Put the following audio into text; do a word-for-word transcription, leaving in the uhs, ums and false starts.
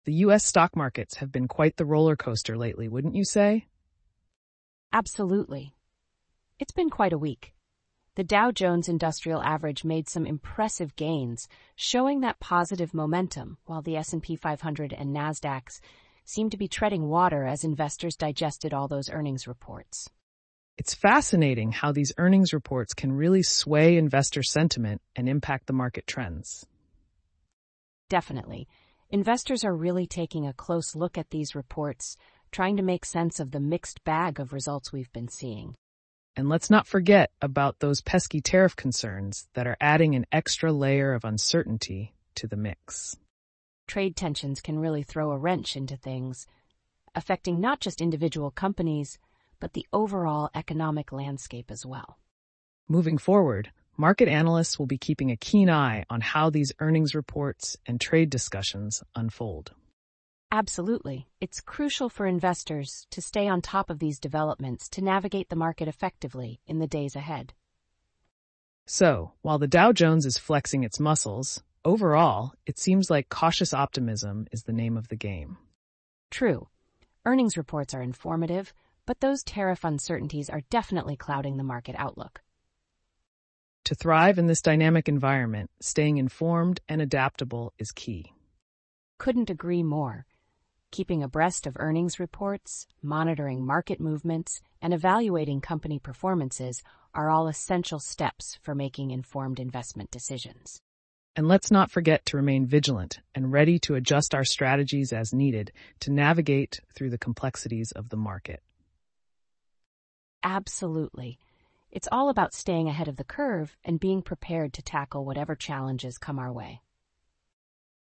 The U S stock markets have been quite the roller coaster lately, wouldn't you say? Absolutely. It's been quite a week. The Dow Jones Industrial Average made some impressive gains, showing that positive momentum, while the S and P five hundred and NASDAQ seemed to be treading water as investors digested all those earnings reports. It's fascinating how these earnings reports can really sway investor sentiment and impact the market trends. Definitely. Investors are really taking a close look at these reports, trying to make sense of the mixed bag of results we've been seeing. And let's not forget about those pesky tariff concerns that are adding an extra layer of uncertainty to the mix. Trade tensions can really throw a wrench into things, affecting not just individual companies, but the overall economic landscape as well. Moving forward, market analysts will be keeping a keen eye on how these earnings reports and trade discussions unfold. Absolutely. It's crucial for investors to stay on top of these developments to navigate the market effectively in the days ahead. So, while the Dow Jones is flexing its muscles, overall, it seems like cautious optimism is the name of the game. True. Earnings reports are informative, but those tariff uncertainties are definitely clouding the market outlook. To thrive in this dynamic environment, staying informed and adaptable is key. Couldn't agree more. Keeping abreast of earnings reports, monitoring market movements, and evaluating company performances are all essential steps for making informed investment decisions. And let's not forget to remain vigilant and ready to adjust our strategies as needed to navigate through the complexities of the market. Absolutely. It's all about staying ahead of the curve and being prepared to tackle whatever challenges come our way.